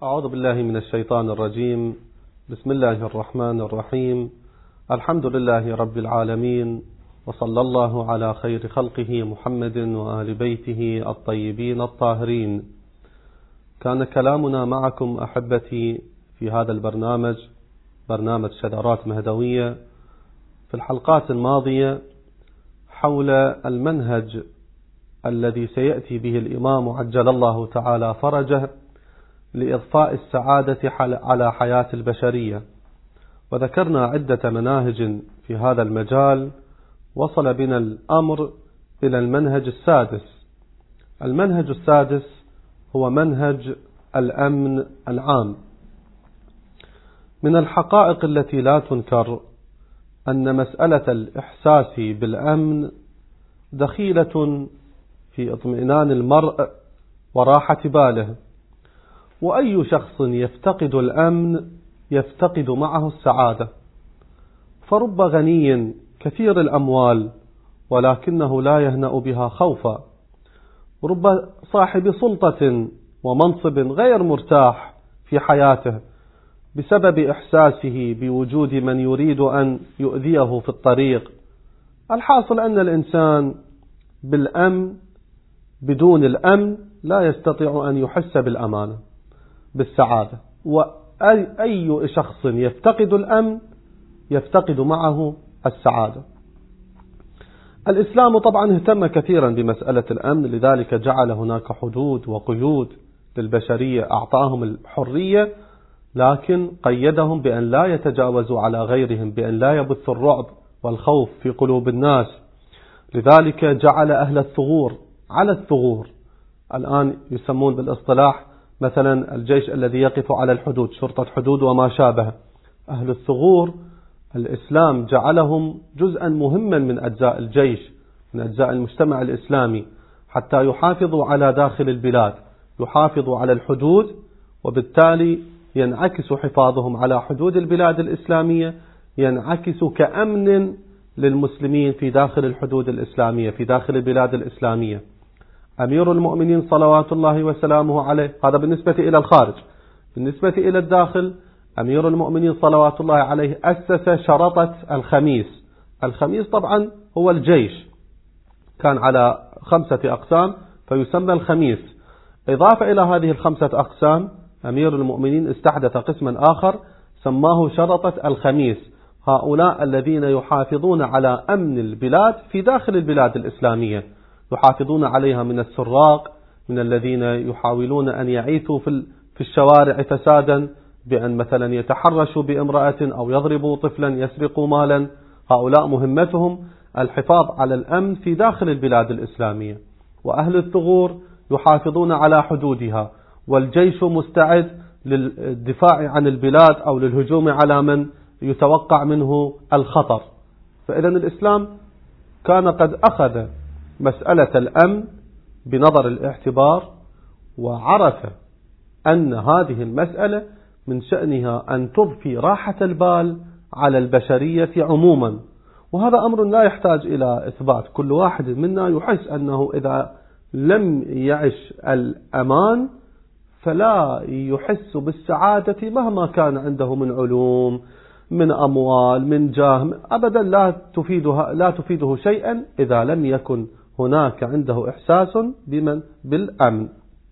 أعوذ بالله من الشيطان الرجيم. بسم الله الرحمن الرحيم. الحمد لله رب العالمين، وصلى الله على خير خلقه محمد وآل بيته الطيبين الطاهرين. كان كلامنا معكم أحبتي في هذا البرنامج، برنامج شذرات مهدوية، في الحلقات الماضية حول المنهج الذي سيأتي به الإمام عجل الله تعالى فرجه لإضفاء السعادة على حياة البشرية، وذكرنا عدة مناهج في هذا المجال. وصل بنا الأمر إلى المنهج السادس. المنهج السادس هو منهج الأمن العام. من الحقائق التي لا تنكر أن مسألة الإحساس بالأمن دخيلة في اطمئنان المرء وراحة باله، وأي شخص يفتقد الأمن يفتقد معه السعادة. فرب غني كثير الأموال ولكنه لا يهنأ بها خوفا، رب صاحب سلطة ومنصب غير مرتاح في حياته بسبب إحساسه بوجود من يريد أن يؤذيه في الطريق. الحاصل أن الإنسان بالأمن بدون الأمن لا يستطيع أن يحس بالأمانة بالسعادة، وأي شخص يفتقد الأمن يفتقد معه السعادة. الإسلام طبعا اهتم كثيرا بمسألة الأمن، لذلك جعل هناك حدود وقيود للبشرية، أعطاهم الحرية لكن قيدهم بأن لا يتجاوزوا على غيرهم، بأن لا يبثوا الرعب والخوف في قلوب الناس. لذلك جعل أهل الثغور على الثغور، الآن يسمون بالاصطلاح مثلا الجيش الذي يقف على الحدود، شرطة حدود وما شابه. أهل الثغور الإسلام جعلهم جزءا مهما من أجزاء الجيش، من أجزاء المجتمع الإسلامي، حتى يحافظوا على داخل البلاد، يحافظوا على الحدود، وبالتالي ينعكس حفاظهم على حدود البلاد الإسلامية ينعكس كأمن للمسلمين في داخل الحدود الإسلامية، في داخل البلاد الإسلامية. أمير المؤمنين صلوات الله وسلامه عليه، هذا بالنسبة إلى الخارج. بالنسبة إلى الداخل، أمير المؤمنين صلوات الله عليه أسس شرطة الخميس. الخميس طبعا هو الجيش، كان على 5 أقسام فيسمى الخميس. إضافة إلى هذه 5 أقسام، أمير المؤمنين استحدث قسما آخر سماه شرطة الخميس، هؤلاء الذين يحافظون على أمن البلاد في داخل البلاد الإسلامية، يحافظون عليها من السراق، من الذين يحاولون أن يعيثوا في الشوارع فسادا بأن مثلا يتحرشوا بامرأة أو يضربوا طفلا، يسرقوا مالا. هؤلاء مهمتهم الحفاظ على الأمن في داخل البلاد الإسلامية. وأهل الثغور يحافظون على حدودها، والجيش مستعد للدفاع عن البلاد أو للهجوم على من يتوقع منه الخطر. فإذا الإسلام كان قد أخذ مسألة الأمن بنظر الاعتبار، وعرف أن هذه المسألة من شأنها أن تضفي راحة البال على البشرية عموما. وهذا أمر لا يحتاج إلى إثبات، كل واحد منا يحس أنه إذا لم يعش الأمان فلا يحس بالسعادة مهما كان عنده من علوم، من أموال، من جاه، أبدا لا تفيده شيئا إذا لم يكن هناك عنده إحساس بالأمن.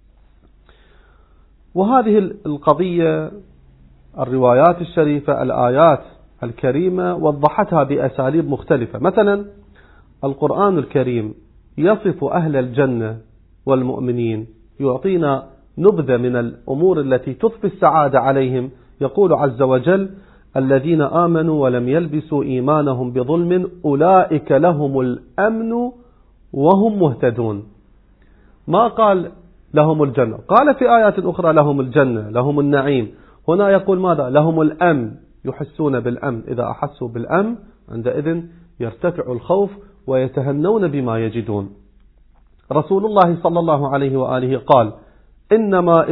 وهذه القضية الروايات الشريفة، الآيات الكريمة وضحتها بأساليب مختلفة. مثلا القرآن الكريم يصف أهل الجنة والمؤمنين، يعطينا نبذة من الأمور التي تضفي السعادة عليهم. يقول عز وجل: الذين آمنوا ولم يلبسوا إيمانهم بظلم أولئك لهم الأمن وهم مهتدون. ما قال لهم الجنة، قال في آيات أخرى لهم الجنة، لهم النعيم. هنا يقول ماذا؟ لهم الأمن، يحسون بالأمن. إذا أحسوا بالأمن عندئذ يرتفع الخوف ويتهنون بما يجدون. رسول الله صلى الله عليه وآله قال: إنما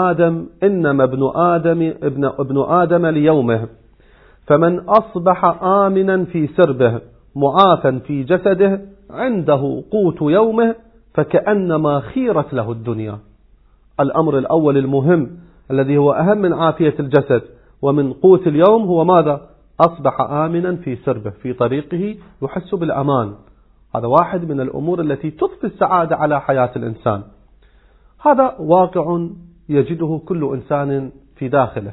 ابن آدم ليومه، فمن أصبح آمنا في سربه معافا في جسده عنده قوت يومه فكأنما خيرت له الدنيا. الأمر الأول المهم الذي هو أهم من عافية الجسد ومن قوت اليوم هو ماذا؟ أصبح آمنا في سربه، في طريقه يحس بالأمان. هذا واحد من الأمور التي تضفي السعادة على حياة الإنسان. هذا واقع يجده كل إنسان في داخله.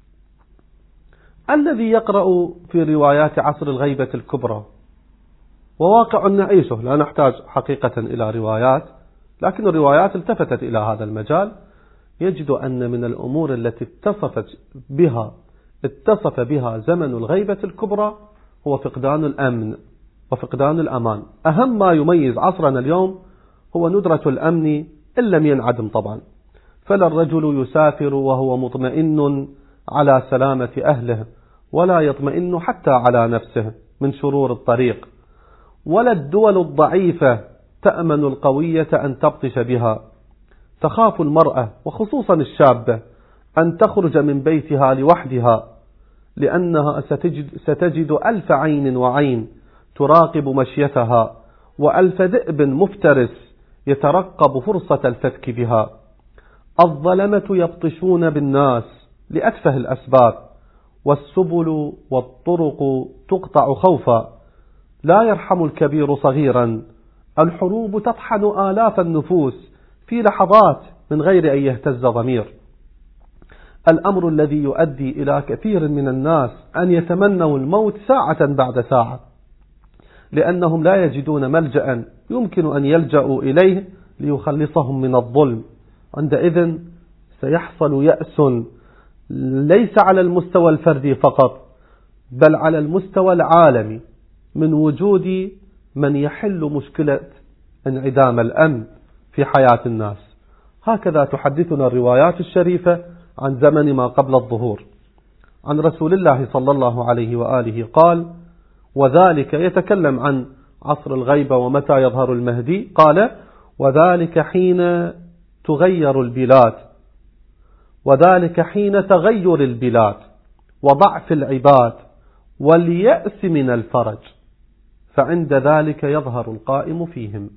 الذي يقرأ في روايات عصر الغيبة الكبرى، وواقع نعيشه، لا نحتاج حقيقة إلى روايات، لكن الروايات التفتت إلى هذا المجال، يجد أن من الأمور التي اتصف بها زمن الغيبة الكبرى هو فقدان الأمن وفقدان الأمان. أهم ما يميز عصرنا اليوم هو ندرة الأمن إن لم ينعدم طبعا. فلا الرجل يسافر وهو مطمئن على سلامة أهله، ولا يطمئن حتى على نفسه من شرور الطريق، ولا الدول الضعيفة تأمن القوية أن تبطش بها. تخاف المرأة وخصوصا الشابة أن تخرج من بيتها لوحدها، لأنها ستجد ألف عين وعين تراقب مشيتها، وألف ذئب مفترس يترقب فرصة الفتك بها. الظلمة يبطشون بالناس لأتفه الأسباب، والسبل والطرق تقطع خوفا. لا يرحم الكبير صغيرا. الحروب تطحن آلاف النفوس في لحظات من غير أن يهتز ضمير. الأمر الذي يؤدي إلى كثير من الناس أن يتمنوا الموت ساعة بعد ساعة، لأنهم لا يجدون ملجأ يمكن أن يلجأوا إليه ليخلصهم من الظلم. عندئذ سيحصل يأس ليس على المستوى الفردي فقط، بل على المستوى العالمي، من وجود من يحل مشكلة انعدام الأمن في حياة الناس. هكذا تحدثنا الروايات الشريفة عن زمن ما قبل الظهور. عن رسول الله صلى الله عليه وآله قال: وذلك، يتكلم عن عصر الغيبة ومتى يظهر المهدي، قال: وذلك حين تغير البلاد، وذلك حين تغير البلاد وضعف العباد واليأس من الفرج، فعند ذلك يظهر القائم فيهم.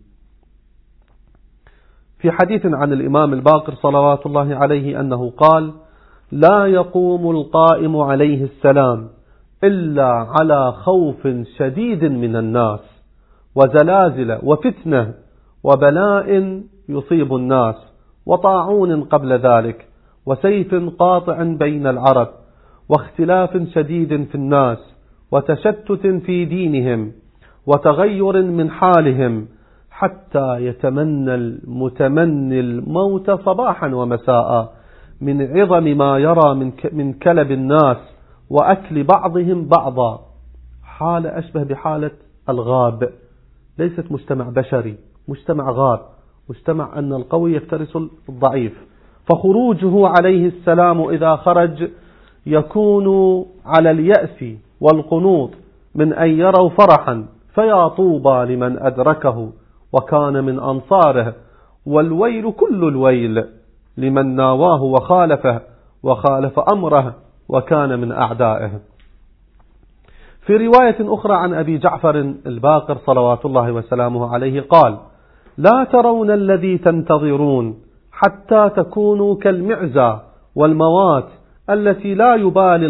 في حديث عن الإمام الباقر صلوات الله عليه أنه قال: لا يقوم القائم عليه السلام إلا على خوف شديد من الناس، وزلازل وفتنة وبلاء يصيب الناس، وطاعون قبل ذلك، وسيف قاطع بين العرب، واختلاف شديد في الناس، وتشتت في دينهم، وتغير من حالهم، حتى يتمنى المتمني الموت صباحا ومساء من عظم ما يرى من كلب الناس وأكل بعضهم بعضا. حالة أشبه بحالة الغاب، ليست مجتمع بشري، مجتمع غاب، مجتمع أن القوي يفترس الضعيف. فخروجه عليه السلام إذا خرج يكون على اليأس والقنوط من أن يروا فرحا، فيا طوبى لمن أدركه وكان من أنصاره، والويل كل الويل لمن ناواه وخالف أمره وكان من أعدائه. في رواية أخرى عن أبي جعفر الباقر صلوات الله وسلامه عليه قال: لا ترون الذي تنتظرون حتى تكونوا كالمعزى والموات التي لا يبالي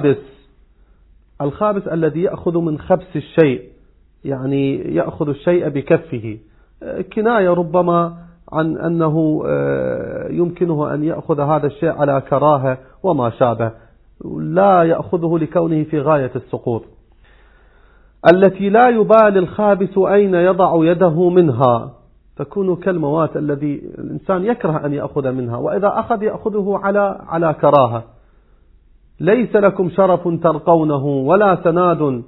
الخابس الذي يأخذ من خبث الشيء، يعني يأخذ الشيء بكفه، كناية ربما عن أنه يمكنه أن يأخذ هذا الشيء على كراهة وما شابه، لا يأخذه لكونه في غاية السقوط. التي لا يبالي الخابث أين يضع يده منها، تكون كالموات الذي الإنسان يكره أن يأخذ منها، وإذا أخذ يأخذه على كراهة. ليس لكم شرف ترقونه ولا سناد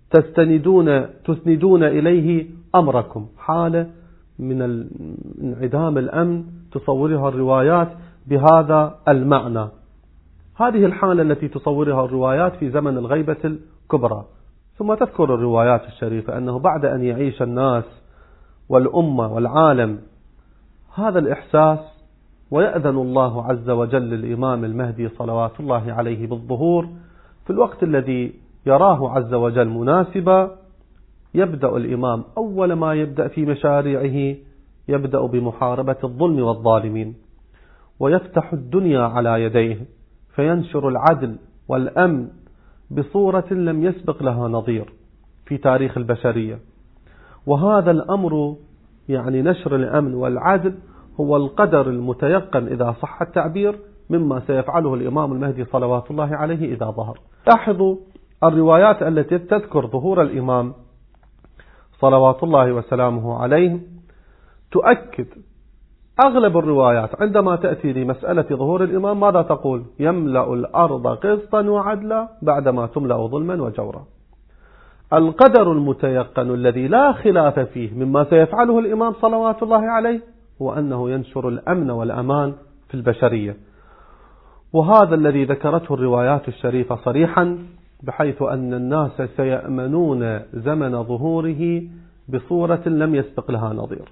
تسندون إليه أمركم. حالة من انعدام الأمن تصورها الروايات بهذا المعنى. هذه الحالة التي تصورها الروايات في زمن الغيبة الكبرى. ثم تذكر الروايات الشريفة أنه بعد أن يعيش الناس والأمة والعالم هذا الإحساس، ويأذن الله عز وجل للإمام المهدي صلوات الله عليه بالظهور في الوقت الذي يراه عز وجل مناسبا، يبدأ الإمام أول ما يبدأ في مشاريعه يبدأ بمحاربة الظلم والظالمين، ويفتح الدنيا على يديه، فينشر العدل والأمن بصورة لم يسبق لها نظير في تاريخ البشرية. وهذا الأمر يعني نشر الأمن والعدل هو القدر المتيقن إذا صح التعبير مما سيفعله الإمام المهدي صلوات الله عليه إذا ظهر. لاحظوا الروايات التي تذكر ظهور الإمام صلوات الله وسلامه عليه تؤكد أغلب الروايات عندما تأتي لمسألة ظهور الإمام ماذا تقول؟ يملأ الأرض قسطا وعدلا بعدما تملأ ظلما وجورا. القدر المتيقن الذي لا خلاف فيه مما سيفعله الإمام صلوات الله عليه هو أنه ينشر الأمن والأمان في البشرية، وهذا الذي ذكرته الروايات الشريفة صريحا، بحيث أن الناس سيأمنون زمن ظهوره بصورة لم يسبق لها نظير.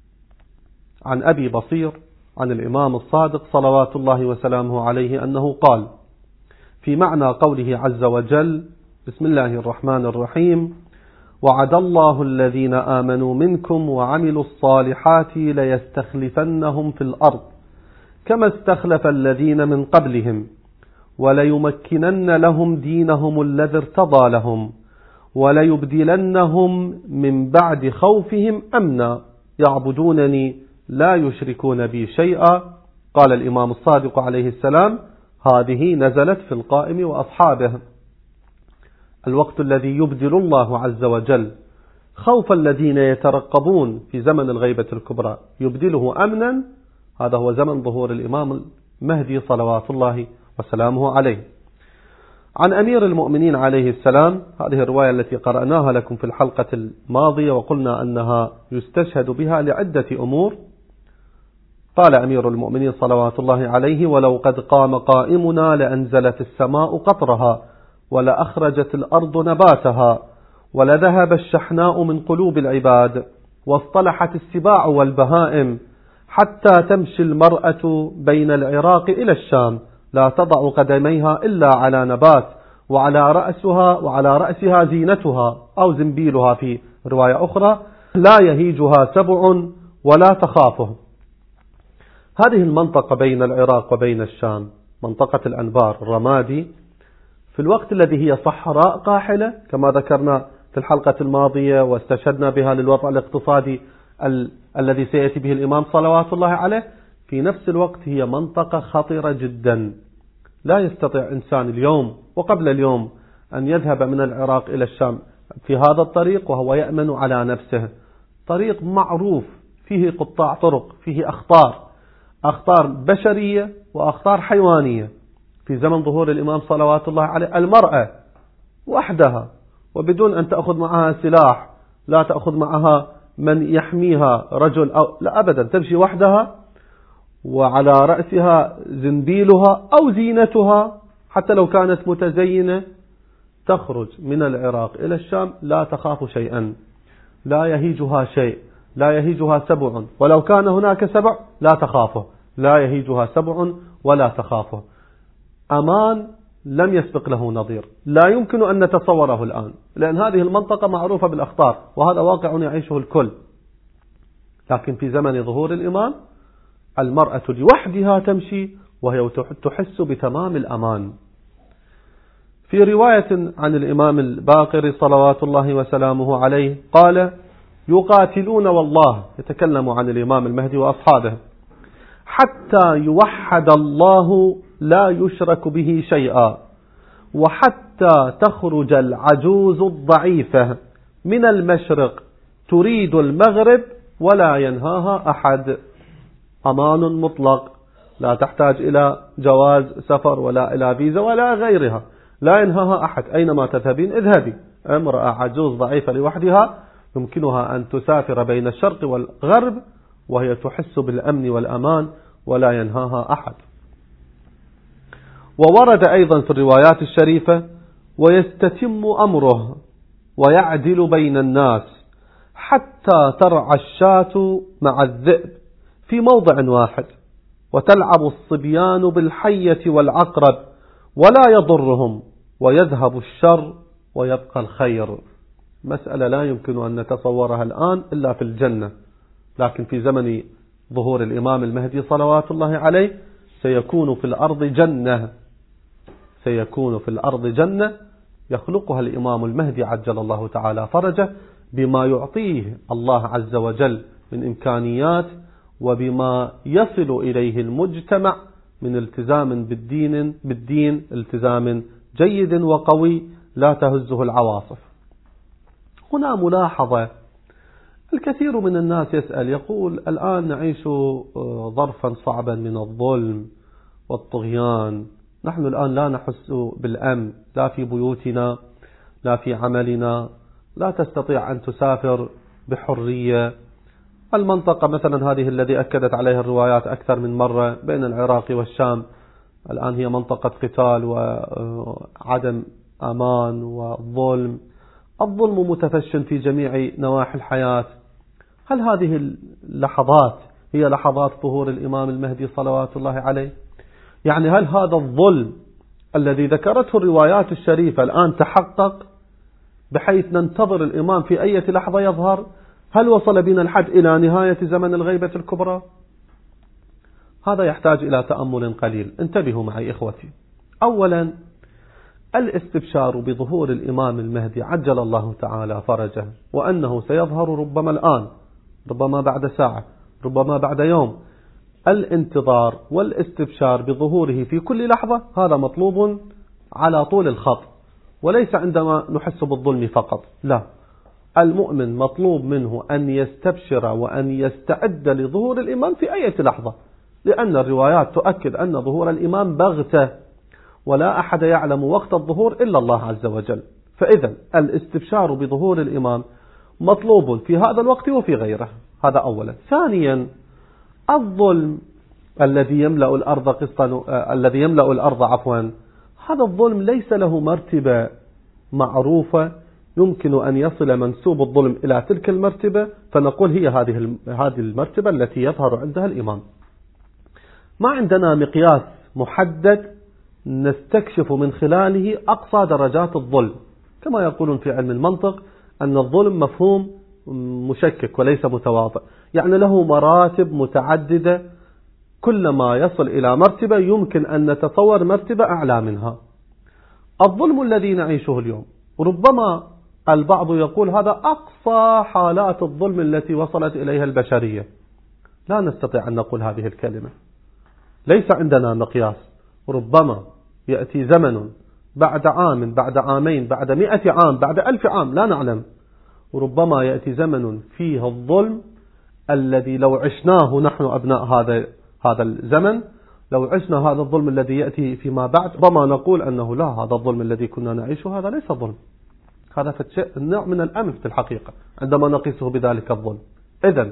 عن أبي بصير عن الإمام الصادق صلوات الله وسلامه عليه أنه قال في معنى قوله عز وجل: بسم الله الرحمن الرحيم: وعد الله الذين آمنوا منكم وعملوا الصالحات ليستخلفنهم في الأرض كما استخلف الذين من قبلهم وليمكنن لهم دينهم الذي ارتضى لهم وليبدلنهم من بعد خوفهم أمنا يعبدونني لا يشركون بي شيئا. قال الإمام الصادق عليه السلام: هذه نزلت في القائم وأصحابه. الوقت الذي يبدل الله عز وجل خوف الذين يترقبون في زمن الغيبة الكبرى يبدله أمنا، هذا هو زمن ظهور الإمام المهدي صلوات الله وسلامه عليه. عن أمير المؤمنين عليه السلام، هذه الرواية التي قرأناها لكم في الحلقة الماضية وقلنا أنها يستشهد بها لعدة أمور. قال أمير المؤمنين صلوات الله عليه: ولو قد قام قائمنا لأنزلت السماء قطرها ولأخرجت الأرض نباتها ولذهب الشحناء من قلوب العباد واصطلحت السباع والبهائم حتى تمشي المرأة بين العراق إلى الشام لا تضع قدميها إلا على نبات وعلى رأسها زينتها أو زنبيلها في رواية أخرى لا يهيجها سبع ولا تخافه. هذه المنطقة بين العراق وبين الشام، منطقة الأنبار الرمادي، في الوقت الذي هي صحراء قاحلة كما ذكرنا في الحلقة الماضية واستشهدنا بها للوضع الاقتصادي الذي سيأتي به الإمام صلوات الله عليه، في نفس الوقت هي منطقة خطرة جدا. لا يستطيع إنسان اليوم وقبل اليوم أن يذهب من العراق إلى الشام في هذا الطريق وهو يأمن على نفسه. طريق معروف فيه قطاع طرق، فيه أخطار بشرية وأخطار حيوانية. في زمن ظهور الإمام صلوات الله عليه المرأة وحدها وبدون أن تأخذ معها سلاح، لا تأخذ معها من يحميها رجل أو لا أبدا، تمشي وحدها وعلى رأسها زنبيلها أو زينتها، حتى لو كانت متزينة تخرج من العراق إلى الشام لا تخاف شيئا، لا يهيجها شيء، لا يهيجها سبع، ولو كان هناك سبع لا تخافه، لا يهيجها سبع ولا تخافه. أمان لم يسبق له نظير، لا يمكن أن نتصوره الآن، لأن هذه المنطقة معروفة بالأخطار وهذا واقع يعيشه الكل. لكن في زمن ظهور الإمام المرأة لوحدها تمشي وهي تحس بتمام الأمان. في رواية عن الإمام الباقر صلوات الله وسلامه عليه قال: يقاتلون والله، يتكلم عن الإمام المهدي وأصحابه، حتى يوحد الله لا يشرك به شيئا، وحتى تخرج العجوز الضعيفة من المشرق تريد المغرب ولا ينهاها أحد. أمان مطلق، لا تحتاج إلى جواز سفر ولا إلى فيزا ولا غيرها، لا ينهاها أحد، أينما تذهبين اذهبي. امرأة عجوز ضعيفة لوحدها يمكنها أن تسافر بين الشرق والغرب وهي تحس بالأمن والأمان ولا ينهاها أحد. وورد أيضا في الروايات الشريفة: ويستتم أمره ويعدل بين الناس حتى ترعى الشاة مع الذئب في موضع واحد وتلعب الصبيان بالحية والعقرب ولا يضرهم ويذهب الشر ويبقى الخير. مسألة لا يمكن أن نتصورها الآن إلا في الجنة، لكن في زمن ظهور الإمام المهدي صلوات الله عليه سيكون في الأرض جنة، سيكون في الأرض جنة يخلقها الإمام المهدي عجل الله تعالى فرجه بما يعطيه الله عز وجل من إمكانيات، وبما يصل إليه المجتمع من التزام بالدين التزام جيد وقوي لا تهزه العواصف. هنا ملاحظة، الكثير من الناس يسأل يقول الآن نعيش ظرفا صعبا من الظلم والطغيان، نحن الآن لا نحس بالأمن، لا في بيوتنا لا في عملنا، لا تستطيع أن تسافر بحرية. المنطقة مثلا هذه الذي أكدت عليها الروايات أكثر من مرة بين العراق والشام الآن هي منطقة قتال وعدم أمان وظلم، الظلم متفش في جميع نواحي الحياة. هل هذه اللحظات هي لحظات ظهور الإمام المهدي صلوات الله عليه؟ يعني هل هذا الظلم الذي ذكرته الروايات الشريفة الآن تحقق بحيث ننتظر الإمام في أي لحظة يظهر؟ هل وصل بنا الحد إلى نهاية زمن الغيبة الكبرى؟ هذا يحتاج إلى تأمل قليل. انتبهوا معي إخوتي. أولا، الاستبشار بظهور الإمام المهدي عجل الله تعالى فرجه وأنه سيظهر ربما الآن، ربما بعد ساعة، ربما بعد يوم، الانتظار والاستبشار بظهوره في كل لحظة هذا مطلوب على طول الخط، وليس عندما نحس بالظلم فقط، لا، المؤمن مطلوب منه أن يستبشر وأن يستعد لظهور الإمام في أي لحظة، لأن الروايات تؤكد أن ظهور الإمام بغتة ولا أحد يعلم وقت الظهور إلا الله عز وجل. فإذا الاستبشار بظهور الإمام مطلوب في هذا الوقت وفي غيره، هذا أولا. ثانيا، الظلم الذي يملأ الأرض هذا الظلم ليس له مرتبة معروفة يمكن أن يصل منسوب الظلم إلى تلك المرتبة فنقول هي هذه المرتبة التي يظهر عندها الإمام. ما عندنا مقياس محدد نستكشف من خلاله أقصى درجات الظلم، كما يقولون في علم المنطق أن الظلم مفهوم مشكك وليس متواضع، يعني له مراتب متعددة، كلما يصل إلى مرتبة يمكن أن نتصور مرتبة أعلى منها. الظلم الذي نعيشه اليوم ربما البعض يقول هذا أقصى حالات الظلم التي وصلت إليها البشرية، لا نستطيع أن نقول هذه الكلمة، ليس عندنا مقياس. ربما يأتي زمن بعد عام، بعد عامين، بعد 100 عام، بعد 1000 عام، لا نعلم. وربما يأتي زمن فيه الظلم الذي لو عشناه نحن أبناء هذا الزمن، لو عشنا هذا الظلم الذي يأتي فيما بعد ربما نقول أنه لا، هذا الظلم الذي كنا نعيشه هذا ليس ظلم، هذا نوع من الأمن في الحقيقة عندما نقيسه بذلك الظلم. إذن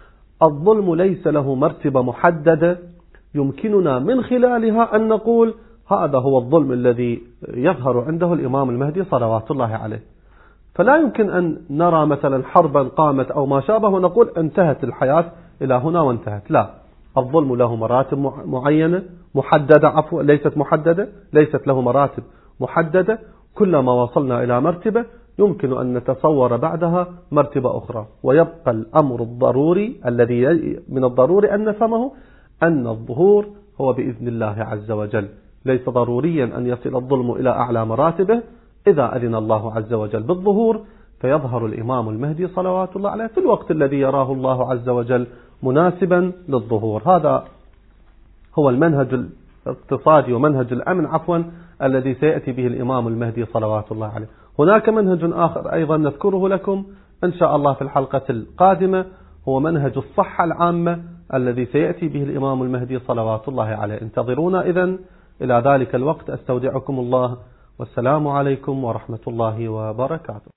الظلم ليس له مرتبة محددة يمكننا من خلالها أن نقول هذا هو الظلم الذي يظهر عنده الإمام المهدي صلوات الله عليه. فلا يمكن أن نرى مثلا حربا قامت أو ما شابه ونقول انتهت الحياة إلى هنا وانتهت، لا، الظلم له مراتب معينة محددة، ليست محددة، ليست له مراتب محددة، كلما وصلنا إلى مرتبة يمكن أن نتصور بعدها مرتبة أخرى. ويبقى الأمر الضروري الذي من الضروري أن نفهمه أن الظهور هو بإذن الله عز وجل، ليس ضروريا أن يصل الظلم إلى أعلى مراتبه، إذا أذن الله عز وجل بالظهور فيظهر الإمام المهدي صلوات الله عليه في الوقت الذي يراه الله عز وجل مناسبا للظهور. هذا هو المنهج الاقتصادي ومنهج الأمن الذي سيأتي به الإمام المهدي صلوات الله عليه. هناك منهج آخر أيضا نذكره لكم إن شاء الله في الحلقة القادمة، هو منهج الصحة العامة الذي سيأتي به الإمام المهدي صلوات الله عليه. انتظرونا إذن إلى ذلك الوقت، أستودعكم الله والسلام عليكم ورحمة الله وبركاته.